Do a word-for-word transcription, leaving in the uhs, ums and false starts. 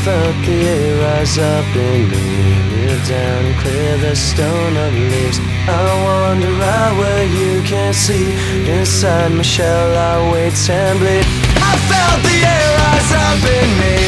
felt the air rise up in me. Kneel down and clear the stone of leaves. I wander out where you can't see. Inside my shell I wait and bleed. I felt the air rise up in me.